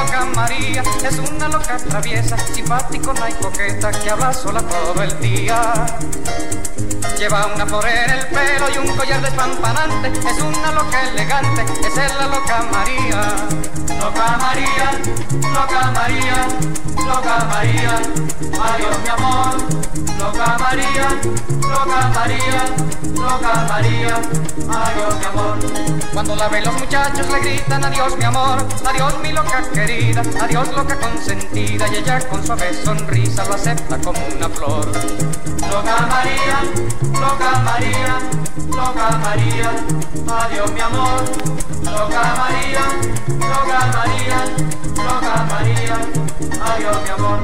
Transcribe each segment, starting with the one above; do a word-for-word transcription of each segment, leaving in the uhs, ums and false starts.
loca María es una loca traviesa, simpática y coqueta que habla sola todo el día. Lleva una flor en el pelo y un collar despampanante, es una loca elegante, esa es la loca María. Loca María, loca María, loca María, adiós mi amor. Loca María, loca María, loca María, adiós mi amor. Cuando la ven los muchachos le gritan adiós mi amor, adiós mi loca querida, adiós loca consentida, y ella con suave sonrisa lo acepta como una flor. Loca María, loca María, loca María, adiós mi amor. Loca María, loca María, loca María, adiós mi amor.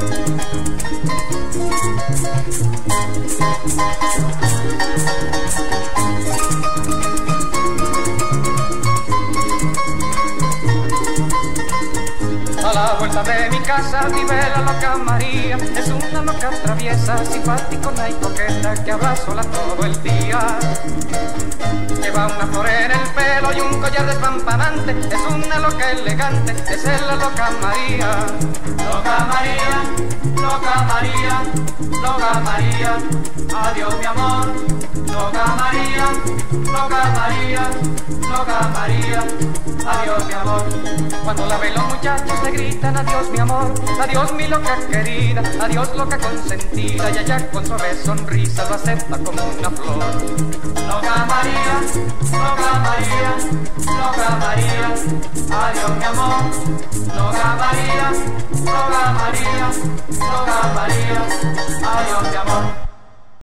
A la vuelta de mi casa vive la loca María, es una loca traviesa, simpática y coqueta que habla sola todo el día. Lleva una flor en el pelo y un collar despampanante, es una loca elegante, esa es la loca María. Loca María, loca María, loca María, adiós mi amor. Loca María, loca María, loca María, adiós mi amor. Cuando la ven los muchachos le gritan adiós mi amor, adiós mi loca querida, adiós loca consentida, y ella con suave sonrisa lo acepta como una flor. Loca María, loca María, loca María, adiós mi amor. Loca María, loca María, loca María,